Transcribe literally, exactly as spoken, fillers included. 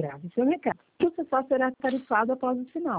grave seu recado. O processal será tarifado após o sinal.